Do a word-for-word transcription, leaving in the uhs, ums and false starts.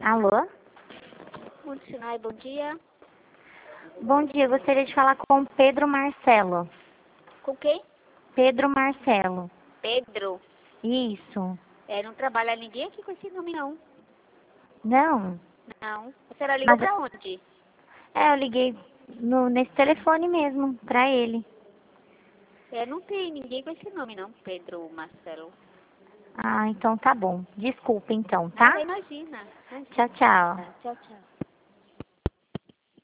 Alô? Mundo Sinai, bom dia. Bom dia, gostaria de falar com Pedro Marcelo. Com quem? Pedro Marcelo. Pedro. Isso. É, não trabalha ninguém aqui com esse nome, não. Não? Não. A senhora ligou Mas, pra onde? é, eu liguei no, nesse telefone mesmo, pra ele. É, não tem ninguém com esse nome, não. Pedro Marcelo. Ah, então tá bom. Desculpa então, tá? Nada, imagina. Imagina. Tchau, tchau. Tá, tchau, tchau.